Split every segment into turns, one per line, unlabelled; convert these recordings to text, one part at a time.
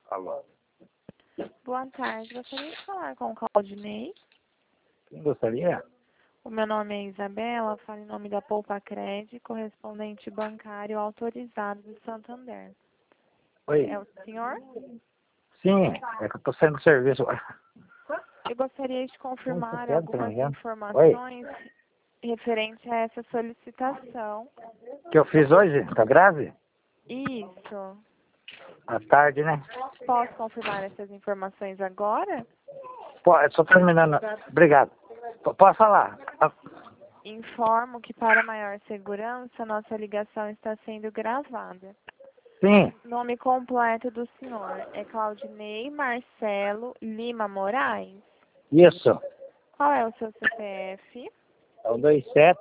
Alô.
Boa tarde, gostaria de falar com o Claudinei.
Quem gostaria?
O meu nome é Isabela, falo em nome da Poupa Cred, correspondente bancário autorizado do Santander.
Oi.
É o senhor?
Sim, é que eu tô saindo do serviço.
Eu gostaria de confirmar
Oi,
algumas
Oi.
informações referente a essa solicitação.
Que eu fiz hoje? Tá grave?
Isso.
À tarde, né?
Posso confirmar essas informações agora?
Só terminando. Obrigado. Posso falar?
Informo que para maior segurança, nossa ligação está sendo gravada.
Sim,
Nome completo do senhor é Claudinei Marcelo Lima Moraes.
isso.
Qual é o seu CPF?
É o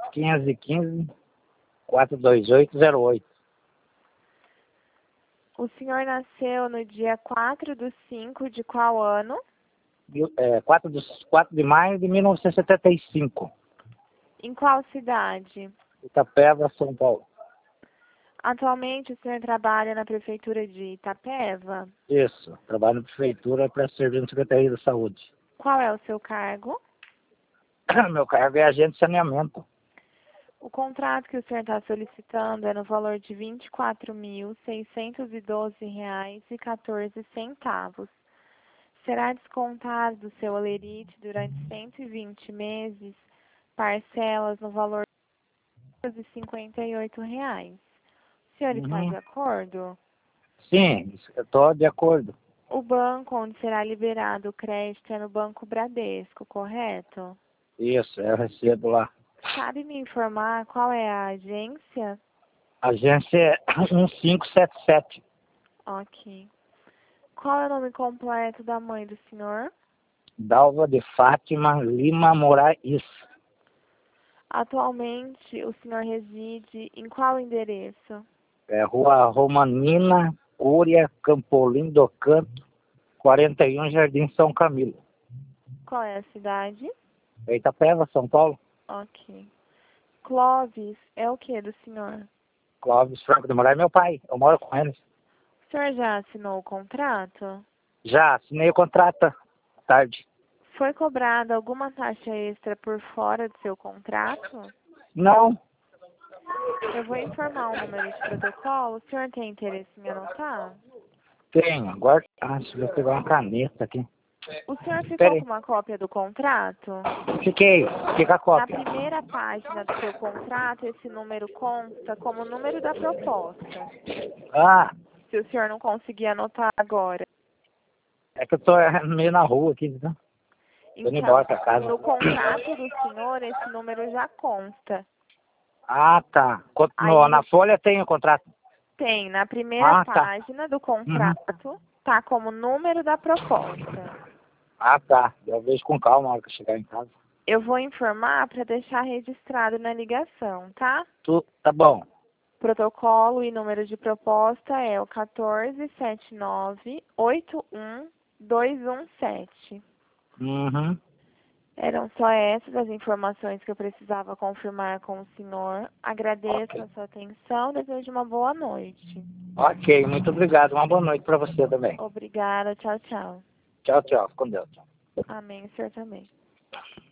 27-515-42808.
O senhor nasceu no dia 4/5 de qual ano?
4 de maio de 1975.
Em qual cidade?
Itapeva, São Paulo.
Atualmente o senhor trabalha na prefeitura de Itapeva?
Isso. Trabalho na prefeitura para servir na Secretaria da Saúde.
Qual é o seu cargo?
Meu cargo é agente de saneamento.
O contrato que o senhor está solicitando é no valor de R$ 24.612,14. Será descontado do seu holerite durante 120 meses, parcelas no valor de R$ 58. O senhor está de acordo?
Sim, eu estou de acordo.
O banco onde será liberado o crédito é no Banco Bradesco, correto?
Isso, eu recebo lá.
Sabe me informar qual é a agência?
Agência é 1577.
Ok. Qual é o nome completo da mãe do senhor?
Dalva de Fátima Lima Moraes.
Atualmente, o senhor reside em qual endereço?
É Rua Romanina, Cúria, Campolim do Canto, 41, Jardim São Camilo.
Qual é a cidade?
Itapeva, São Paulo.
Ok. Clóvis é o que do senhor?
Clóvis Franco de Moraes é meu pai. Eu moro com eles.
O senhor já assinou o contrato?
Já assinei o contrato à tarde.
Foi cobrada alguma taxa extra por fora do seu contrato?
Não,
Eu vou informar o número de protocolo. O senhor tem interesse em anotar?
tenho. Agora, deixa eu pegar uma caneta aqui.
O senhor
Espera
ficou
aí.
com uma cópia do contrato?
Fiquei com a
Na
cópia.
primeira página do seu contrato, esse número consta como número da proposta.
Ah,
Se o senhor não conseguir anotar agora.
é que eu tô meio na rua aqui, né? Tô indo embora
Então,
pra casa.
no contrato do senhor, esse número já consta.
Ah, tá.
Aí
Na folha tem o contrato.
tem, na primeira
Ah, tá.
página do contrato, tá como número da proposta.
Ah, tá. Eu vejo com calma na hora que eu chegar em casa.
Eu vou informar para deixar registrado na ligação, tá?
Tá bom.
Protocolo e número de proposta é o 1479-81217.
Uhum.
Eram só essas as informações que eu precisava confirmar com o senhor. Agradeço a sua atenção, desejo uma boa noite.
Ok, muito obrigado. Uma boa noite pra você também.
Obrigada, tchau, tchau.
Tchau, tchau. Com Deus. Tchau.
Amém, o senhor também.